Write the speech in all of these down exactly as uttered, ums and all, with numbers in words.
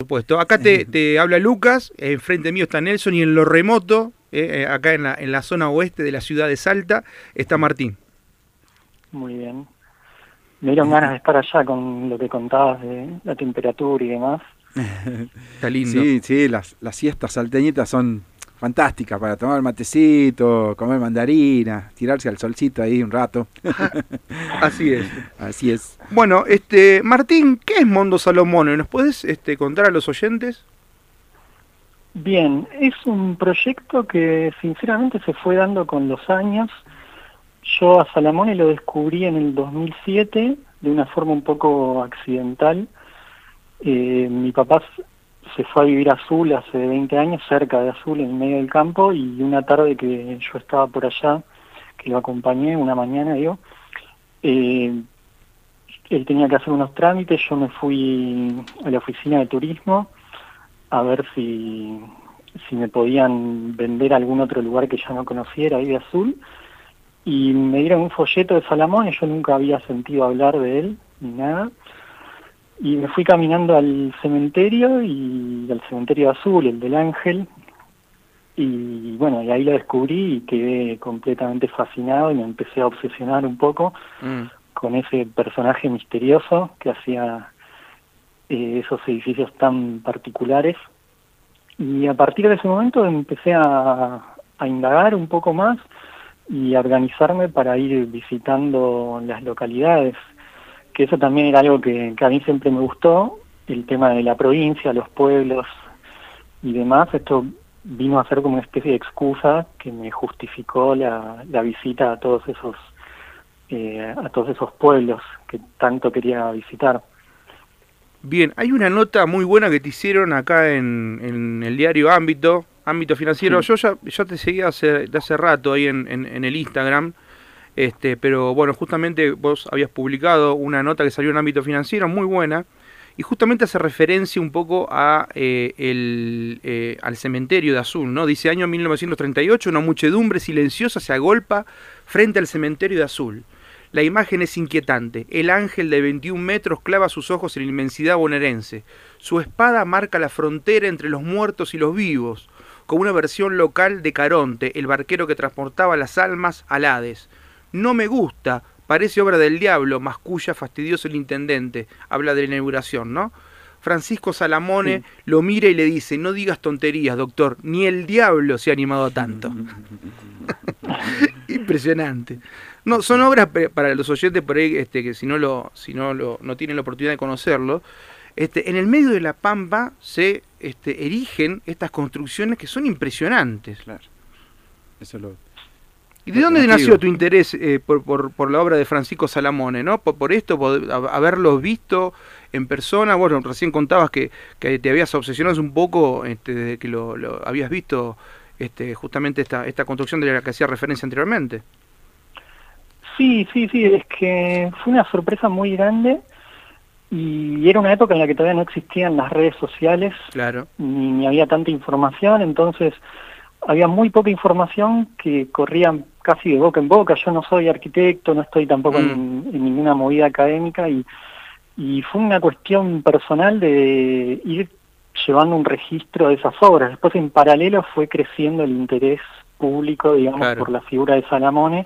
supuesto. Acá te, te habla Lucas, enfrente mío está Nelson y en lo remoto, eh, acá en la, en la zona oeste de la ciudad de Salta, está Martín. Muy bien. Me dieron ganas de estar allá con lo que contabas de la temperatura y demás. Está lindo. Sí, sí, las, las siestas salteñitas son fantásticas para tomar matecito, comer mandarina, tirarse al solcito ahí un rato. Así es. Así es. Bueno, este Martín, ¿qué es Mondo Salomone? ¿Nos puedes este, contar a los oyentes? Bien, es un proyecto que sinceramente se fue dando con los años. Yo a Salamone lo descubrí en el dos mil siete de una forma un poco accidental. Eh, mi papá se fue a vivir a Azul hace veinte años, cerca de Azul, en medio del campo, y una tarde que yo estaba por allá, que lo acompañé, una mañana, digo, eh, él tenía que hacer unos trámites, yo me fui a la oficina de turismo a ver si, si me podían vender algún otro lugar que ya no conociera ahí de Azul, y me dieron un folleto de Salamone. Yo nunca había sentido hablar de él, ni nada. Y me fui caminando al cementerio, y al cementerio Azul, el del Ángel, y bueno, y ahí lo descubrí y quedé completamente fascinado y me empecé a obsesionar un poco mm. con ese personaje misterioso que hacía eh, esos edificios tan particulares. Y a partir de ese momento empecé a, a indagar un poco más y a organizarme para ir visitando las localidades, que eso también era algo que, que a mí siempre me gustó, el tema de la provincia, los pueblos y demás. Esto vino a ser como una especie de excusa que me justificó la, la visita a todos esos eh, a todos esos pueblos que tanto quería visitar. Bien, hay una nota muy buena que te hicieron acá en, en el diario Ámbito, Ámbito Financiero. Sí. Yo ya, ya te seguía hace, de hace rato ahí en, en, en el Instagram. Este, pero bueno, justamente vos habías publicado una nota que salió en Ámbito Financiero, muy buena, y justamente hace referencia un poco a eh, el, eh, al cementerio de Azul, ¿no? Dice, año mil novecientos treinta y ocho, una muchedumbre silenciosa se agolpa frente al cementerio de Azul. La imagen es inquietante. El ángel de veintiún metros clava sus ojos en la inmensidad bonaerense. Su espada marca la frontera entre los muertos y los vivos, como una versión local de Caronte, el barquero que transportaba las almas al Hades. No me gusta, parece obra del diablo, masculla fastidioso el intendente. Habla de la inauguración, ¿no? Francisco Salamone sí. lo mira y le dice, no digas tonterías, doctor, ni el diablo se ha animado a tanto. Impresionante. No, son obras para los oyentes por ahí, este, que si no lo, si no lo, no tienen la oportunidad de conocerlo. Este, en el medio de la pampa se este, erigen estas construcciones que son impresionantes. Claro. Eso lo. ¿Y de dónde nació tu interés eh, por, por, por la obra de Francisco Salamone, ¿no? Por, por esto, por haberlo visto en persona. Bueno, recién contabas que, que te habías obsesionado un poco este, desde que lo, lo habías visto este, justamente esta, esta construcción de la que hacía referencia anteriormente. Sí, sí, sí, es que fue una sorpresa muy grande y era una época en la que todavía no existían las redes sociales, claro, ni, ni había tanta información, entonces había muy poca información que corría casi de boca en boca. Yo no soy arquitecto, no estoy tampoco mm. en, en ninguna movida académica, y, y fue una cuestión personal de ir llevando un registro de esas obras. Después, en paralelo, fue creciendo el interés público, digamos, claro, por la figura de Salamone,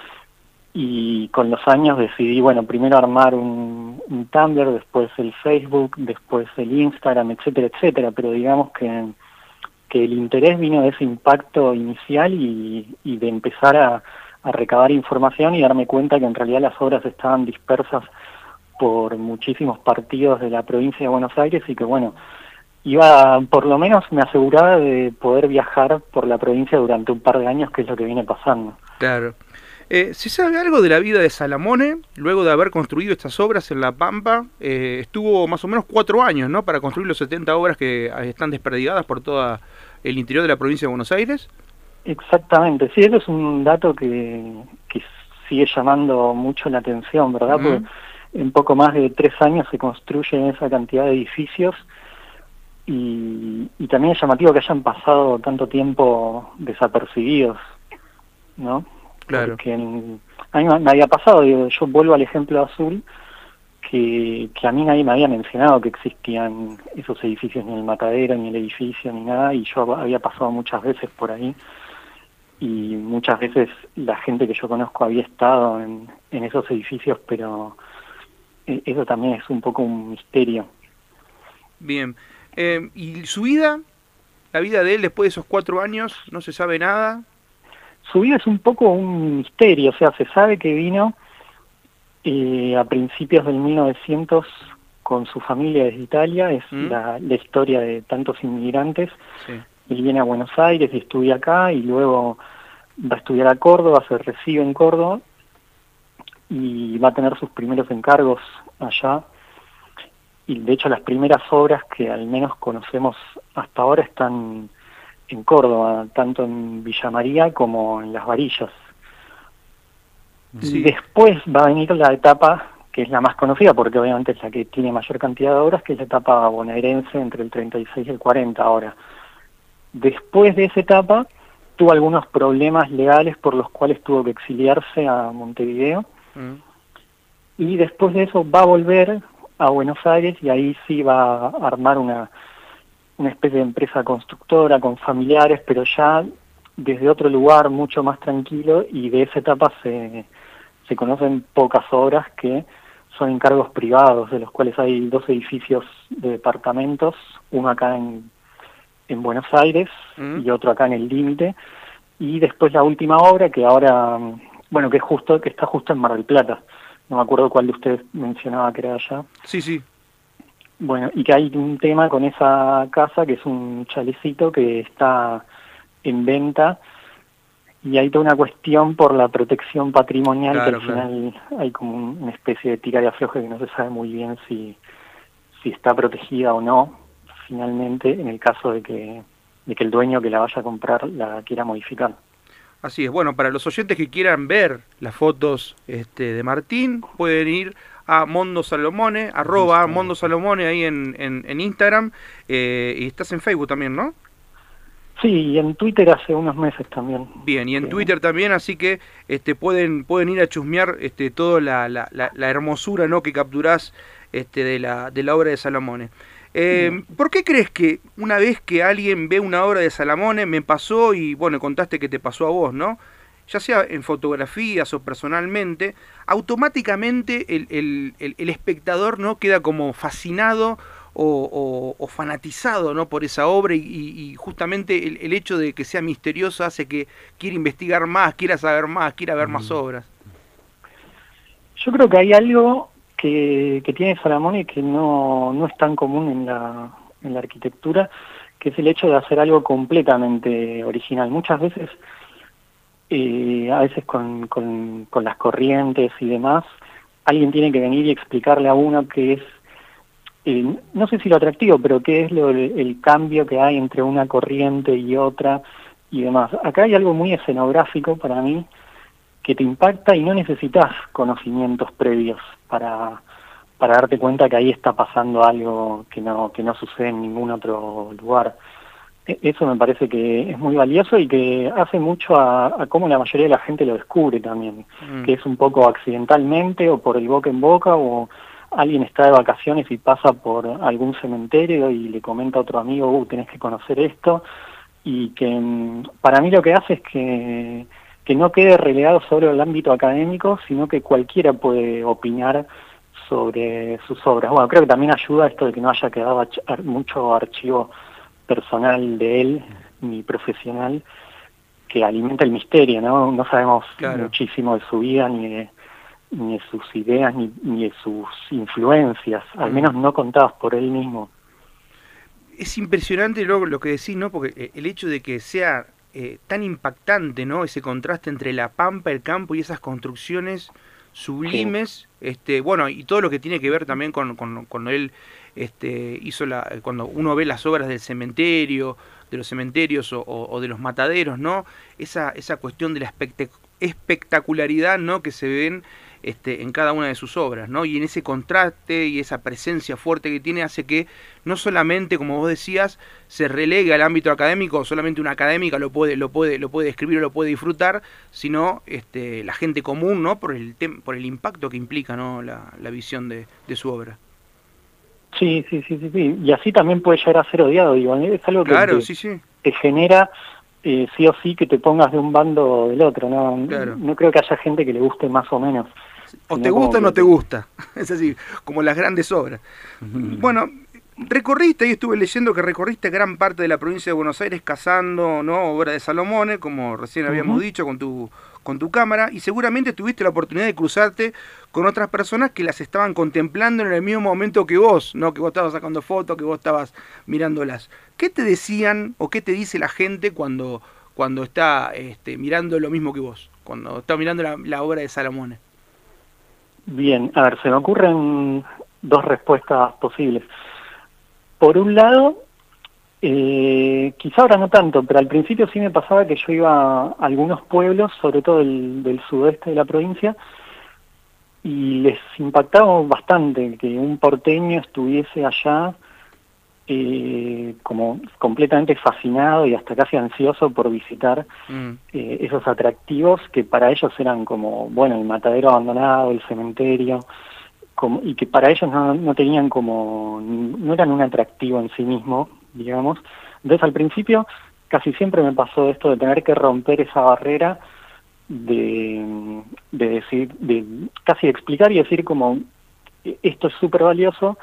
y con los años decidí, bueno, primero armar un, un Tumblr, después el Facebook, después el Instagram, etcétera, etcétera, pero digamos que que el interés vino de ese impacto inicial y, y de empezar a, a recabar información y darme cuenta que en realidad las obras estaban dispersas por muchísimos partidos de la provincia de Buenos Aires, y que bueno, iba, por lo menos me aseguraba de poder viajar por la provincia durante un par de años, que es lo que viene pasando. Claro. Eh, ¿Se sabe algo de la vida de Salamone? Luego de haber construido estas obras en La Pampa, eh, estuvo más o menos cuatro años, ¿no?, para construir los setenta obras que están desperdigadas por todo el interior de la provincia de Buenos Aires. Exactamente, sí, eso es un dato que, que sigue llamando mucho la atención, ¿verdad? Uh-huh. Porque en poco más de tres años se construyen esa cantidad de edificios, y, y también es llamativo que hayan pasado tanto tiempo desapercibidos, ¿no? Claro. Porque en, a mí me había pasado, digo, yo vuelvo al ejemplo Azul, que, que a mí nadie me había mencionado que existían esos edificios, ni el matadero, ni el edificio, ni nada, y yo había pasado muchas veces por ahí, y muchas veces la gente que yo conozco había estado en, en esos edificios, pero eso también es un poco un misterio. Bien. Eh, ¿y su vida? ¿La vida de él después de esos cuatro años? ¿No se sabe nada? Su vida es un poco un misterio, o sea, se sabe que vino eh, a principios del mil novecientos con su familia desde Italia, es ¿Mm? la, la historia de tantos inmigrantes. Sí. Él viene a Buenos Aires y estudia acá, y luego va a estudiar a Córdoba, se recibe en Córdoba, y va a tener sus primeros encargos allá. Y de hecho las primeras obras que al menos conocemos hasta ahora están en Córdoba, tanto en Villa María como en Las Varillas. Sí. Y después va a venir la etapa que es la más conocida, porque obviamente es la que tiene mayor cantidad de obras, que es la etapa bonaerense entre el treinta y seis y el cuarenta ahora. Después de esa etapa tuvo algunos problemas legales por los cuales tuvo que exiliarse a Montevideo. Mm. Y después de eso va a volver a Buenos Aires, y ahí sí va a armar una, una especie de empresa constructora con familiares, pero ya desde otro lugar mucho más tranquilo, y de esa etapa se, se conocen pocas obras que son encargos privados, de los cuales hay dos edificios de departamentos, uno acá en, en Buenos Aires mm. y otro acá en el límite, y después la última obra que ahora, bueno, que es justo, que está justo en Mar del Plata. No me acuerdo cuál de ustedes mencionaba que era allá. Sí, sí. Bueno, y que hay un tema con esa casa, que es un chalecito que está en venta, y hay toda una cuestión por la protección patrimonial, claro, que al claro. final hay como una especie de tira y afloje que no se sabe muy bien si, si está protegida o no, finalmente, en el caso de que, de que el dueño que la vaya a comprar la quiera modificar. Así es. Bueno, para los oyentes que quieran ver las fotos este, de Martín, pueden ir a Mondo Salomone, arroba Mondo Salomone ahí en, en, en Instagram, eh, y estás en Facebook también, ¿no? Sí, y en Twitter hace unos meses también. Bien, y en sí. Twitter también, así que este, pueden pueden ir a chusmear este, toda la, la, la, la hermosura, ¿no?, que capturás este, de, la, de la obra de Salomone. Eh, ¿Por qué crees que una vez que alguien ve una obra de Salomone, me pasó, y bueno, contaste que te pasó a vos, ¿no?, ya sea en fotografías o personalmente, automáticamente el, el, el, el espectador, ¿no?, queda como fascinado o, o, o fanatizado, ¿no?, por esa obra, y, y justamente el, el hecho de que sea misteriosa hace que quiera investigar más, quiera saber más, quiera ver más obras? Yo creo que hay algo que, que tiene Salomone que no, no es tan común en la, en la arquitectura, que es el hecho de hacer algo completamente original. Muchas veces, eh, a veces con, con, con las corrientes y demás, alguien tiene que venir y explicarle a uno qué es, eh, no sé si lo atractivo, pero qué es lo, el cambio que hay entre una corriente y otra y demás. Acá hay algo muy escenográfico para mí, que te impacta y no necesitas conocimientos previos para, para darte cuenta que ahí está pasando algo que no, que no sucede en ningún otro lugar. Eso me parece que es muy valioso y que hace mucho a, a cómo la mayoría de la gente lo descubre también, mm. que es un poco accidentalmente o por el boca en boca, o alguien está de vacaciones y pasa por algún cementerio y le comenta a otro amigo, uh, tenés que conocer esto, y que para mí lo que hace es que que no quede relegado sobre el ámbito académico, sino que cualquiera puede opinar sobre sus obras. Bueno, creo que también ayuda esto de que no haya quedado ar- mucho archivo personal de él, ni profesional, que alimenta el misterio, ¿no? No sabemos claro. muchísimo de su vida, ni de, ni de sus ideas, ni, ni de sus influencias, al menos no contadas por él mismo. Es impresionante lo, lo que decís, ¿no? Porque el hecho de que sea Eh, tan impactante, ¿no?, ese contraste entre la pampa, el campo y esas construcciones sublimes, sí. este, bueno, y todo lo que tiene que ver también con, con, con él este, hizo la, cuando uno ve las obras del cementerio, de los cementerios o, o, o de los mataderos, ¿no?, esa, esa cuestión de la espect espectacularidad, ¿no?, que se ven este, en cada una de sus obras, ¿no? Y en ese contraste y esa presencia fuerte que tiene hace que no solamente, como vos decías, se relegue al ámbito académico, solamente una académica lo puede, lo puede, lo puede escribir o lo puede disfrutar, sino este, la gente común, ¿no? Por el tem por el impacto que implica, ¿no? La, la visión de, de su obra. Sí, sí, sí, sí, sí. Y así también puede llegar a ser odiado, digo, es algo que Claro, te, sí, sí. te genera eh, sí o sí que te pongas de un bando o del otro, ¿no? Claro. No creo que haya gente que le guste más o menos. O te gusta o no te gusta, es así, como las grandes obras. Bueno, recorriste, y estuve leyendo que recorriste gran parte de la provincia de Buenos Aires cazando, ¿no? Obra de Salomone, como recién habíamos Uh-huh. dicho, con tu, con tu cámara, y seguramente tuviste la oportunidad de cruzarte con otras personas que las estaban contemplando en el mismo momento que vos, ¿no? Que vos estabas sacando fotos, que vos estabas mirándolas. ¿Qué te decían o qué te dice la gente cuando, cuando está este, mirando lo mismo que vos, cuando está mirando la, la obra de Salomone? Bien, a ver, se me ocurren dos respuestas posibles. Por un lado, eh, quizá ahora no tanto, pero al principio sí me pasaba que yo iba a algunos pueblos, sobre todo del, del sudeste de la provincia, y les impactaba bastante que un porteño estuviese allá eh, como completamente fascinado y hasta casi ansioso por visitar Mm. eh, esos atractivos que para ellos eran como, bueno, el matadero abandonado, el cementerio, como, y que para ellos no, no tenían como, no eran un atractivo en sí mismo, digamos. Entonces al principio casi siempre me pasó esto de tener que romper esa barrera de, de decir, de casi explicar y decir como, esto es súper valioso,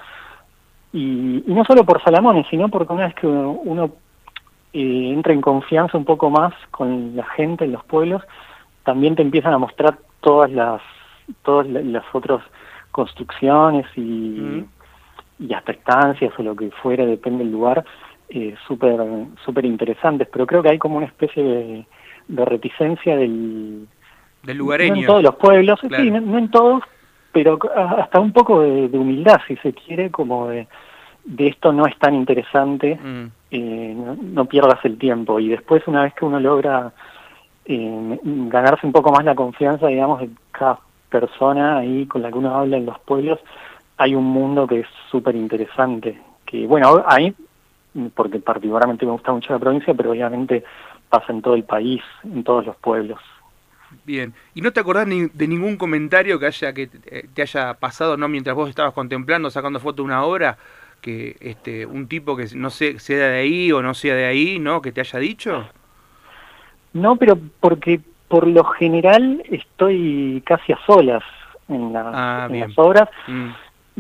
y, y no solo por Salamone, sino porque una vez que uno, uno eh, entra en confianza un poco más con la gente en los pueblos, también te empiezan a mostrar todas las todas las otras construcciones y, mm. y hasta estancias o lo que fuera, depende del lugar, eh, súper súper interesantes, pero creo que hay como una especie de, de reticencia del, del lugareño. No en todos los pueblos, claro. Sí, no, no en todos, pero hasta un poco de, de humildad, si se quiere, como de, de esto no es tan interesante, mm. eh, no, no pierdas el tiempo. Y después, una vez que uno logra eh, ganarse un poco más la confianza, digamos, de cada persona ahí con la que uno habla en los pueblos, hay un mundo que es súper interesante. Que, bueno, ahí, porque particularmente me gusta mucho la provincia, pero obviamente pasa en todo el país, en todos los pueblos. Bien, ¿y no te acordás ni de ningún comentario que haya que te haya pasado, no, mientras vos estabas contemplando, sacando foto de una obra, que este un tipo que no sé sea de ahí o no sea de ahí, ¿no? Que te haya dicho? No, pero porque por lo general estoy casi a solas en las, ah, en bien. las obras mm.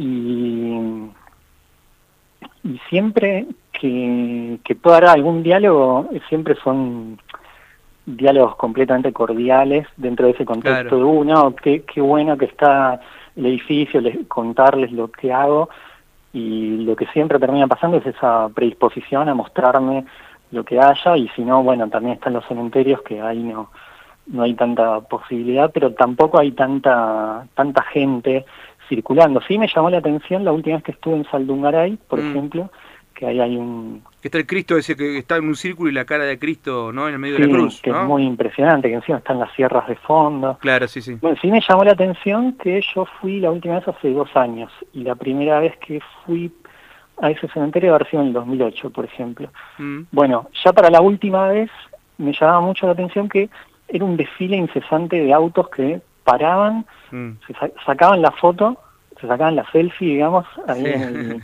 y, y siempre que, que pueda haber algún diálogo, siempre son diálogos completamente cordiales dentro de ese contexto. Claro. De uno, qué, qué bueno que está el edificio, les, contarles lo que hago, y lo que siempre termina pasando es esa predisposición a mostrarme lo que haya, y si no, bueno, también están los cementerios, que ahí no no hay tanta posibilidad, pero tampoco hay tanta tanta gente circulando. Sí me llamó la atención la última vez que estuve en Saldungaray, por mm. ejemplo, que ahí hay un... Está el Cristo ese que está en un círculo y la cara de Cristo, ¿no? En el medio sí, de la cruz, que ¿no? es muy impresionante, que encima están las sierras de fondo. Claro, sí, sí. Bueno, sí me llamó la atención que yo fui la última vez hace dos años, y la primera vez que fui a ese cementerio haber sido en el dos mil ocho, por ejemplo. Mm. Bueno, ya para la última vez me llamaba mucho la atención que era un desfile incesante de autos que paraban, mm. se sa sacaban la foto, se sacaban la selfie, digamos, ahí sí. en el...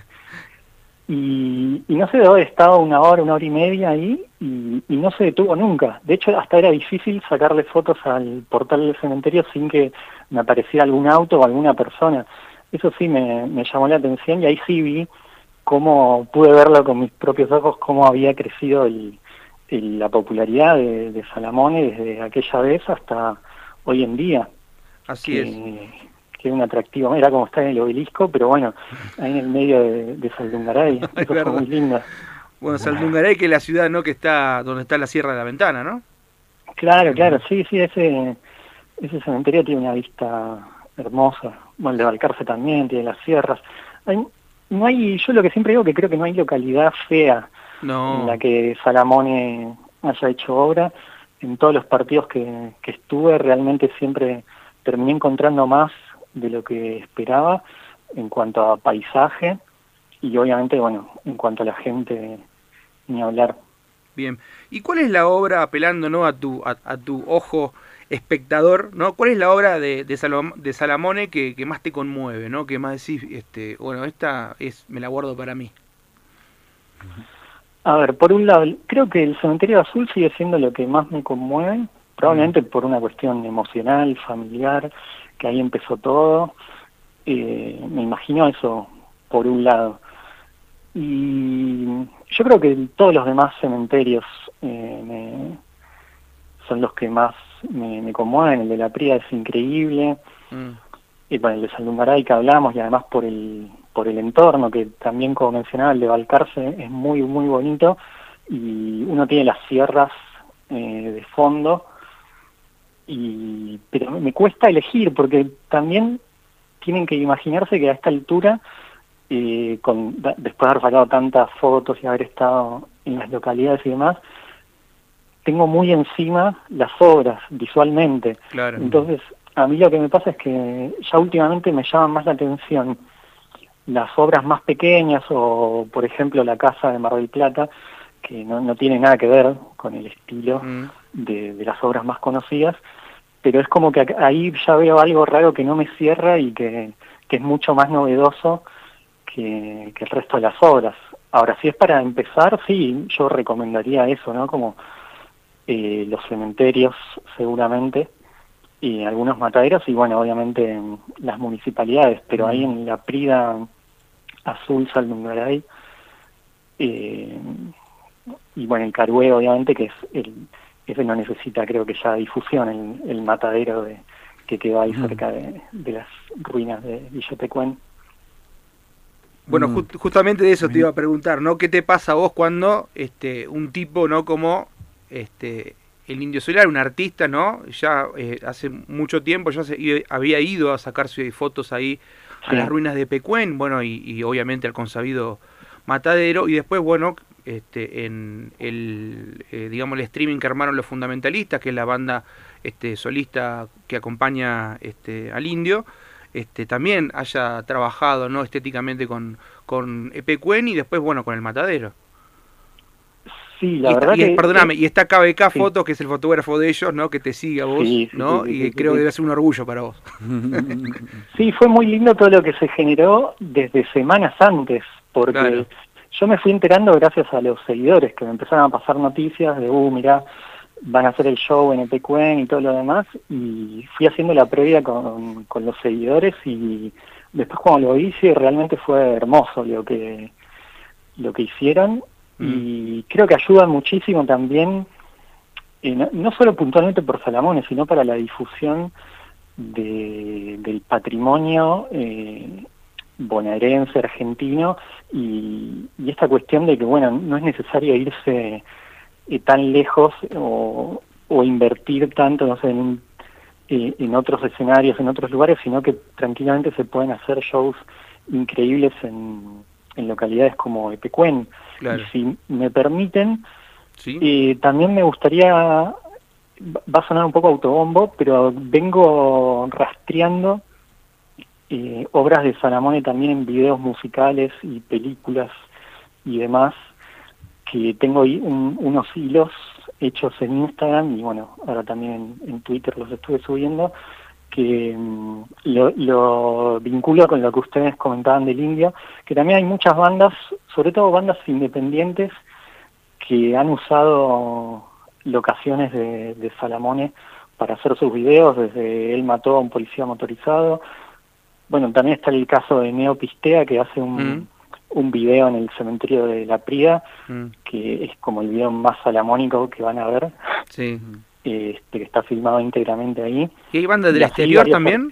Y, y no sé, de haber estado una hora, una hora y media ahí, y, y no se detuvo nunca. De hecho, hasta era difícil sacarle fotos al portal del cementerio sin que me apareciera algún auto o alguna persona. Eso sí me, me llamó la atención, y ahí sí vi cómo pude verlo con mis propios ojos, cómo había crecido el, el, la popularidad de, de Salamone desde aquella vez hasta hoy en día. Así que, es. Que era un atractivo, era como estar en el Obelisco, pero bueno, ahí en el medio de, de Saldungaray. Eso fue muy lindo. Bueno, Saldungaray, que es la ciudad, ¿no?, que está donde está la Sierra de la Ventana, ¿no? Claro, claro, sí, sí, ese ese cementerio tiene una vista hermosa. Bueno, el de Balcarce también, tiene las sierras. Hay, no hay, yo lo que siempre digo que creo que no hay localidad fea no. en la que Salamone haya hecho obra. En todos los partidos que, que estuve realmente siempre terminé encontrando más de lo que esperaba en cuanto a paisaje y obviamente, bueno, en cuanto a la gente, ni hablar. Bien. ¿Y cuál es la obra, apelando, ¿no?, a tu a, a tu ojo espectador, ¿no? ¿Cuál es la obra de, de, Salom, de Salamone que, que más te conmueve, ¿no? Que más decís, este, bueno, esta es, me la guardo para mí? A ver, por un lado, creo que el Cementerio Azul sigue siendo lo que más me conmueve, probablemente mm. por una cuestión emocional, familiar, que ahí empezó todo. Eh, me imagino eso por un lado. Y yo creo que todos los demás cementerios eh, me, son los que más me, me conmueven. El de La Prida es increíble, mm. y bueno, el de Saldungaray que hablamos, y además por el por el entorno, que también, como mencionaba, el de Balcarce es muy, muy bonito, y uno tiene las sierras eh, de fondo, y pero me cuesta elegir, porque también tienen que imaginarse que a esta altura, eh, con, después de haber sacado tantas fotos y haber estado en las localidades y demás, tengo muy encima las obras visualmente. Claro. Entonces, a mí lo que me pasa es que ya últimamente me llaman más la atención las obras más pequeñas, o por ejemplo la Casa de Mar del Plata, que no, no tiene nada que ver con el estilo mm. de, de las obras más conocidas, pero es como que ahí ya veo algo raro que no me cierra y que, que es mucho más novedoso que, que el resto de las obras. Ahora, si es para empezar, sí, yo recomendaría eso, ¿no? Como eh, los cementerios, seguramente, y algunos mataderos, y bueno, obviamente las municipalidades, pero mm. ahí en La Prida Azul, Saldungaray, eh, y bueno, el Carué, obviamente, que es el ese no necesita, creo que ya difusión, el, el matadero de, que quedó ahí mm. cerca de, de las ruinas de Villa Pecuén. Bueno, mm. ju justamente de eso te iba a preguntar, ¿no? ¿Qué te pasa a vos cuando este un tipo, ¿no?, como este el Indio Solari, un artista, ¿no? Ya eh, hace mucho tiempo ya se, había ido a sacarse fotos ahí a sí. las ruinas de Pecuén, bueno, y, y obviamente al consabido matadero, y después, bueno, este en el eh, digamos el streaming que armaron los fundamentalistas, que es la banda este solista que acompaña este al Indio, este también haya trabajado, ¿no?, estéticamente con con Pecuén, y después, bueno, con el matadero. Sí, la y verdad está, y, que... Perdóname, eh, y está K B K sí. Fotos, que es el fotógrafo de ellos, ¿no?, que te sigue a vos, sí, sí, ¿no? Sí, sí, y sí, creo sí. que debe ser un orgullo para vos. Sí, fue muy lindo todo lo que se generó desde semanas antes, porque claro. yo me fui enterando gracias a los seguidores, que me empezaron a pasar noticias de, uh, mirá, van a hacer el show en Pecuén y todo lo demás, y fui haciendo la previa con, con los seguidores, y después cuando lo hice realmente fue hermoso lo que, lo que hicieron. Y creo que ayuda muchísimo también, eh, no, no solo puntualmente por Salamone, sino para la difusión de, del patrimonio eh, bonaerense, argentino, y, y esta cuestión de que, bueno, no es necesario irse eh, tan lejos o, o invertir tanto, no sé, en, un, eh, en otros escenarios, en otros lugares, sino que tranquilamente se pueden hacer shows increíbles en, en localidades como Pecuén. Claro. Y si me permiten, ¿sí? eh, también me gustaría, va a sonar un poco autobombo, pero vengo rastreando eh, obras de Salamone también en videos musicales y películas y demás, que tengo ahí un, unos hilos hechos en Instagram, y bueno, ahora también en, en Twitter los estuve subiendo, que um, lo, lo vinculo con lo que ustedes comentaban del Indio, que también hay muchas bandas, sobre todo bandas independientes, que han usado locaciones de, de Salamone para hacer sus videos, desde Él mató a un policía motorizado. Bueno, también está el caso de Neo Pistea, que hace un, mm. un video en el cementerio de La Prida, mm. que es como el video más salamónico que van a ver. Sí. Este, que está filmado íntegramente ahí. ¿Y hay bandas del exterior también?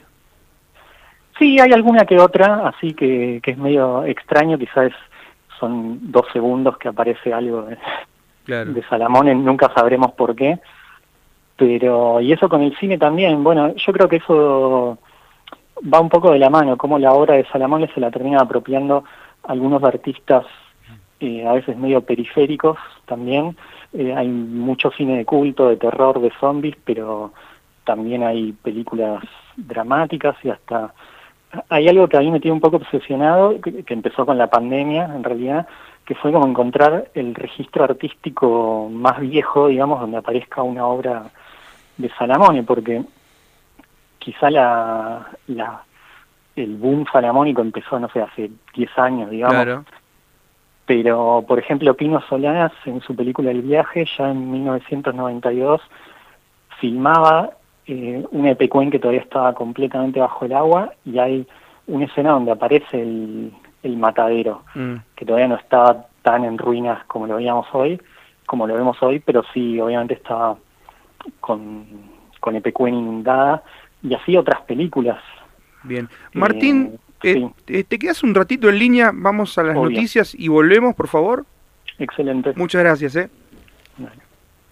Sí, hay alguna que otra, así que, que es medio extraño, quizás son dos segundos que aparece algo de, claro. de Salamone, nunca sabremos por qué, pero y eso con el cine también. Bueno, yo creo que eso va un poco de la mano, como la obra de Salamone se la termina apropiando algunos artistas eh, a veces medio periféricos también. Eh, hay mucho cine de culto, de terror, de zombies, pero también hay películas dramáticas y hasta... Hay algo que a mí me tiene un poco obsesionado, que, que empezó con la pandemia, en realidad, que fue como encontrar el registro artístico más viejo, digamos, donde aparezca una obra de Salamone, porque quizá la, la el boom salamónico empezó, no sé, hace diez años, digamos. Claro. Pero, por ejemplo, Pino Solanas, en su película El viaje, ya en mil novecientos noventa y dos, filmaba eh, un Epecuén que todavía estaba completamente bajo el agua, y hay una escena donde aparece el, el matadero, mm. que todavía no estaba tan en ruinas como lo veíamos hoy, como lo vemos hoy, pero sí, obviamente estaba con, con Epecuén inundada, y así otras películas. Bien. Martín, eh, sí. ¿te quedas un ratito en línea? Vamos a las Obvio. noticias y volvemos, por favor. Excelente. Muchas gracias, ¿eh? Vale.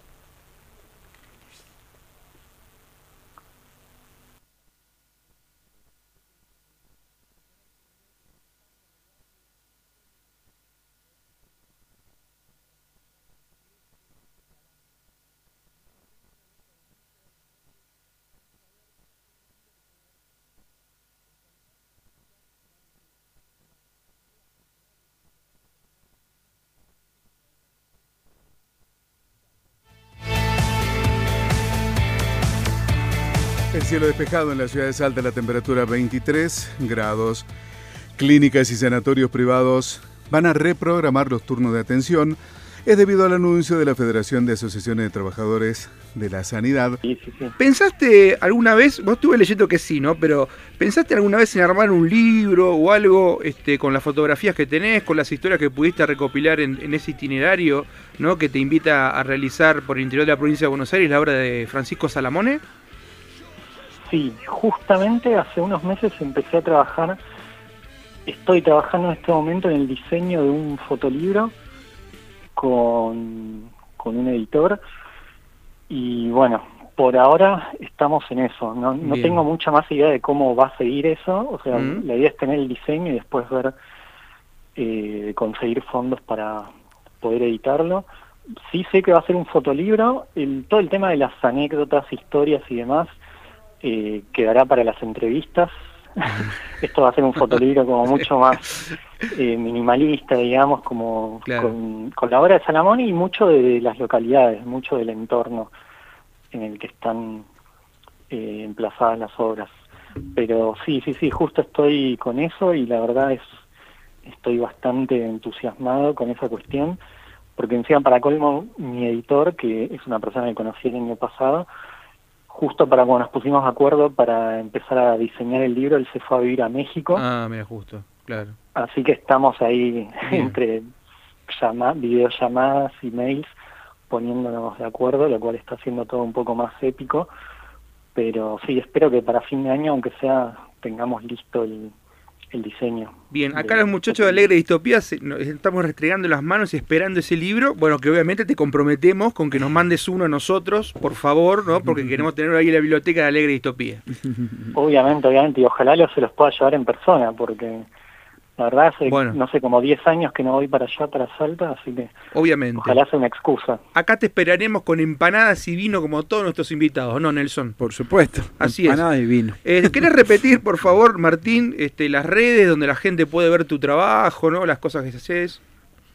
El cielo despejado en la ciudad de Salta, la temperatura veintitrés grados. Clínicas y sanatorios privados van a reprogramar los turnos de atención. Es debido al anuncio de la Federación de Asociaciones de Trabajadores de la Sanidad. Sí, sí, sí. ¿Pensaste alguna vez, vos estuve leyendo que sí, ¿no? Pero ¿pensaste alguna vez en armar un libro o algo este, con las fotografías que tenés, con las historias que pudiste recopilar en, en ese itinerario, ¿no? Que te invita a realizar por el interior de la provincia de Buenos Aires la obra de Francisco Salamone? Sí, justamente hace unos meses empecé a trabajar, estoy trabajando en este momento en el diseño de un fotolibro con, con un editor, y bueno, por ahora estamos en eso, no, no tengo mucha más idea de cómo va a seguir eso, o sea, mm. la idea es tener el diseño y después ver, eh, conseguir fondos para poder editarlo. Sí sé que va a ser un fotolibro, el, todo el tema de las anécdotas, historias y demás, Eh, quedará para las entrevistas. Esto va a ser un fotolibro como mucho más eh, minimalista, digamos, como claro. con, con la obra de Salamone y mucho de las localidades, mucho del entorno en el que están eh, emplazadas las obras. Pero sí, sí, sí, justo estoy con eso y la verdad es estoy bastante entusiasmado con esa cuestión, porque encima, para colmo, mi editor, que es una persona que conocí el año pasado, justo para cuando nos pusimos de acuerdo para empezar a diseñar el libro, él se fue a vivir a México. Ah, mira, justo, claro. Así que estamos ahí Bien. entre llama, videollamadas y mails poniéndonos de acuerdo, lo cual está haciendo todo un poco más épico. Pero sí, espero que para fin de año, aunque sea, tengamos listo el, el diseño. Bien, acá los muchachos de Alegre Distopía se, nos estamos restregando las manos y esperando ese libro. Bueno, que obviamente te comprometemos con que nos mandes uno a nosotros, por favor, ¿no? Porque queremos tenerlo ahí en la biblioteca de Alegre Distopía. Obviamente, obviamente, y ojalá lo se los pueda llevar en persona, porque la verdad hace, bueno. no sé, como diez años que no voy para allá, para Salta, así que obviamente. Ojalá sea una excusa. Acá te esperaremos con empanadas y vino como todos nuestros invitados, ¿no, Nelson? Por supuesto, así empanadas es. y vino. Eh, ¿Querés repetir, por favor, Martín, este, las redes donde la gente puede ver tu trabajo, ¿no? Las cosas que haces?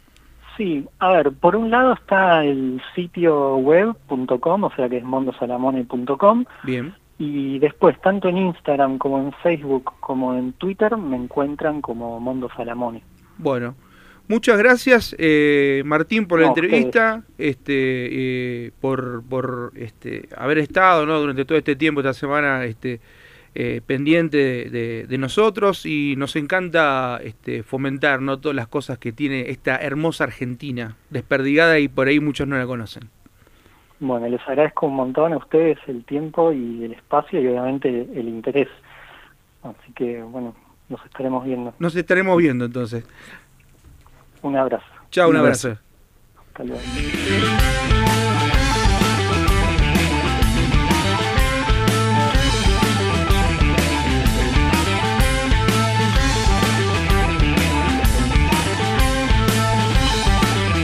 Sí, a ver, por un lado está el sitio web punto com, o sea que es mondosalamone punto com. Bien. Y después, tanto en Instagram como en Facebook como en Twitter, me encuentran como Mondo Salamone. Bueno, muchas gracias, eh, Martín, por la no, entrevista, este, eh, por, por este, haber estado, ¿no? durante todo este tiempo, esta semana, este, eh, pendiente de, de, de nosotros, y nos encanta este, fomentar, ¿no? todas las cosas que tiene esta hermosa Argentina, desperdigada y por ahí muchos no la conocen. Bueno, les agradezco un montón a ustedes el tiempo y el espacio y obviamente el interés. Así que, bueno, nos estaremos viendo. Nos estaremos viendo entonces. Un abrazo. Chao, un, un abrazo. abrazo. Hasta luego.